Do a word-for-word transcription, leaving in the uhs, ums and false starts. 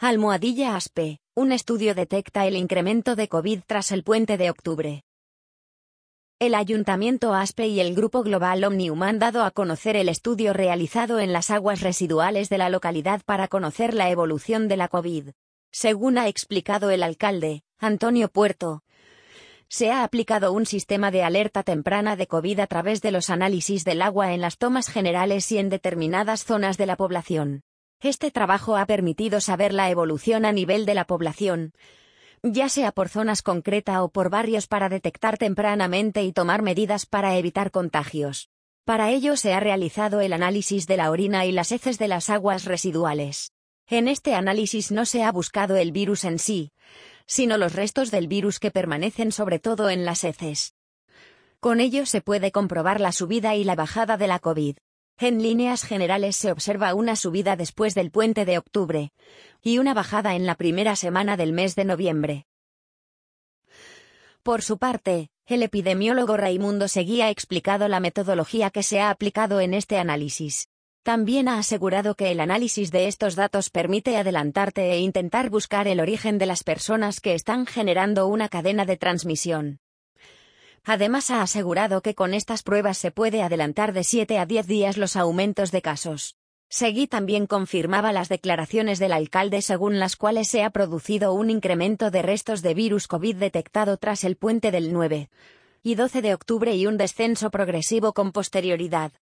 Almohadilla ASPE, un estudio detecta el incremento de COVID tras el puente de octubre. El Ayuntamiento ASPE y el Grupo Global Omnium han dado a conocer el estudio realizado en las aguas residuales de la localidad para conocer la evolución de la COVID. Según ha explicado el alcalde, Antonio Puerto, se ha aplicado un sistema de alerta temprana de COVID a través de los análisis del agua en las tomas generales y en determinadas zonas de la población. Este trabajo ha permitido saber la evolución a nivel de la población, ya sea por zonas concretas o por barrios, para detectar tempranamente y tomar medidas para evitar contagios. Para ello se ha realizado el análisis de la orina y las heces de las aguas residuales. En este análisis no se ha buscado el virus en sí, sino los restos del virus que permanecen sobre todo en las heces. Con ello se puede comprobar la subida y la bajada de la COVID. En líneas generales se observa una subida después del puente de octubre y una bajada en la primera semana del mes de noviembre. Por su parte, el epidemiólogo Raimundo Seguí ha explicado la metodología que se ha aplicado en este análisis. También ha asegurado que el análisis de estos datos permite adelantarte e intentar buscar el origen de las personas que están generando una cadena de transmisión. Además ha asegurado que con estas pruebas se puede adelantar de siete a diez días los aumentos de casos. Seguí también confirmaba las declaraciones del alcalde según las cuales se ha producido un incremento de restos de virus COVID detectado tras el puente del nueve y doce de octubre y un descenso progresivo con posterioridad.